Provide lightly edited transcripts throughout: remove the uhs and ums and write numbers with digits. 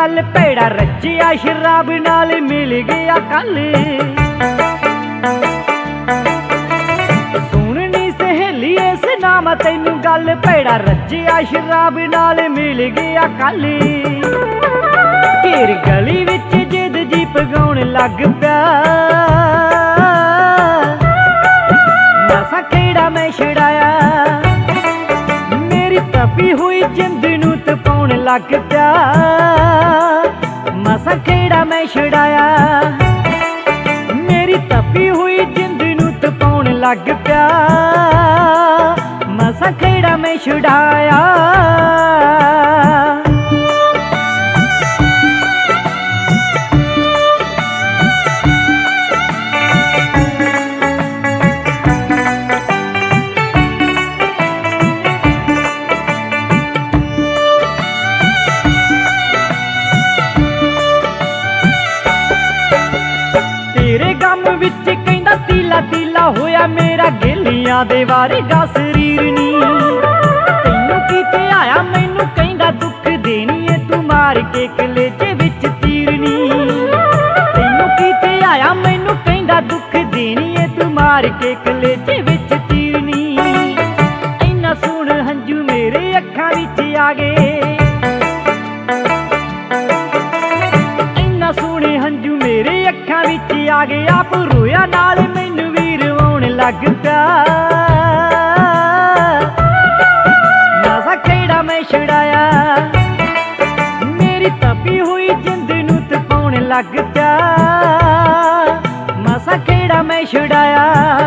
गल भेड़ा रचिया शराब नाल मिल गया कल। सुननी सहेली इस नाम तैनू गल भेड़ा रचिया शराब नाल मिल गया कल। घेर गली विच जिद जी पगाउण लग पिया, नसा खेड़ा मैं छड़ाया। मेरी तपी हुई जिंद नू तपाउण लग पिया, मसा खेड़ा मैं छड़ाया। मेरी तपी हुई जिंद नू तपाउण लग पिया, मसा खेड़ा मैं छड़ाया। विच कहंदा तीला तीला होया मेरा गेलियां दे वारेगा शरीर नी। तैनू कीते आया मैनू कहंदा दुख देनी है तू मार के कलेजे विच तीर नी। तैनू कीते आया मैनू कहंदा दुख देनी है तू मार के कलेजे विच तीर नी। इन्ना सुन हंजू मेरे अखां विच आ गए, इन्ना सोहणे हंजू मेरे अखां विच आ गए। आप रोया नाल मैनू भी रवाउण लग पिया, नसा खेड़ा मैं छड़ाया। मेरी तपी हुई जिंद नू तपाउण लग पिया, मसा खेड़ा मैं छड़ाया।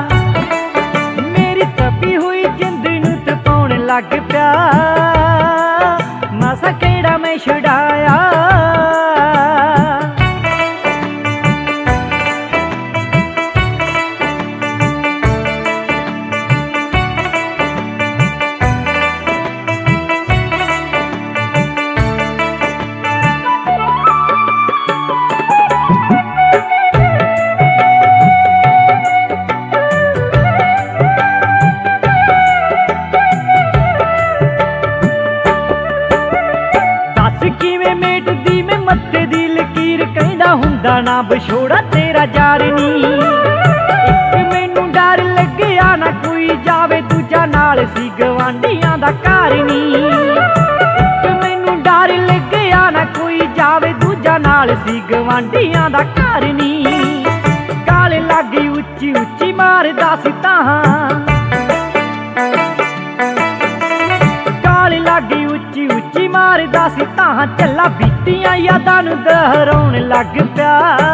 मेरी तपी हुई जिंद नू तपाउण लग पिया, मसा खेड़ा मैं छड़ाया। हुंदा ना बछोड़ा तेरा यार नी। इक मैनू डर लग्या ना कोई जावे दूजा नाल सी गवांढियां दा घर नी। इक मैनू डर लग्या ना कोई जावे दूजा नाल सी गवांढियां दा घर नी। गाल लागी उच्ची उच्ची मारदा सी ताहां, गाल लागी उच्ची उच्ची मारदा सी ताहां। चला बीतियां यादां नू दोहराउण लग पिया,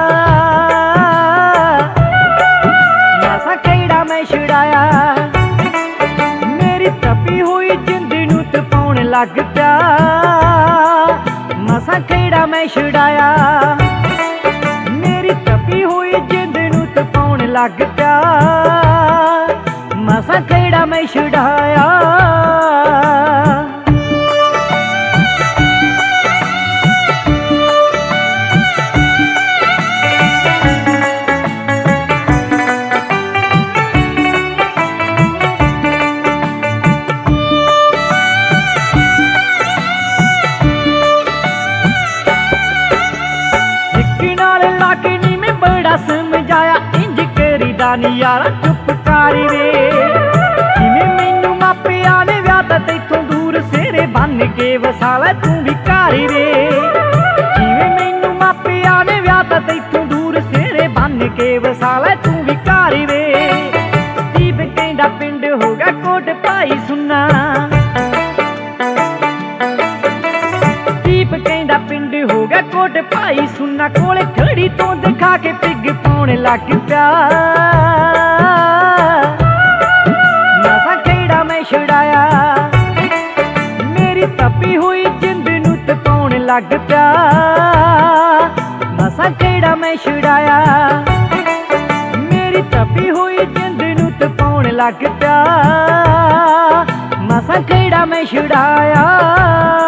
नसा खेड़ा मैं छड़ाया। मेरी तपी हुई जिंद नू तपाउण लग पिया, मसा खेड़ा मैं छड़ाया। मेरी तपी हुई जिंद नू तपाउण लग पिया, मसा खेड़ा मैं छड़ाया। समझाया इंज करीदा नी यारा चुप कर वे। जिवें मैनू मापिया ने व्याह तां तैथों दूर सेरे बन के वसाला तू भी घर वे। जिवें मैनू मापिया ने व्याह तां तैथों दूर सेरे बन के वसाला तू भी घर वे। दीप कहंदा पिंड हो गया कोट भाई सुन्ना, दीप कहंदा पिंड हो गया कोट भाई सुन्ना। कोले खड़ी तो दिखा के पिग पाउण लग पिया, नसा खेड़ा मैं छड़ाया। मेरी तपी हुई जिंद नू तपाउण लग पिया, नसा खेड़ा मैं छड़ाया। मेरी तपी हुई जिंद नू तपाउण लग पिया, मसा खेड़ा मैं छड़ाया।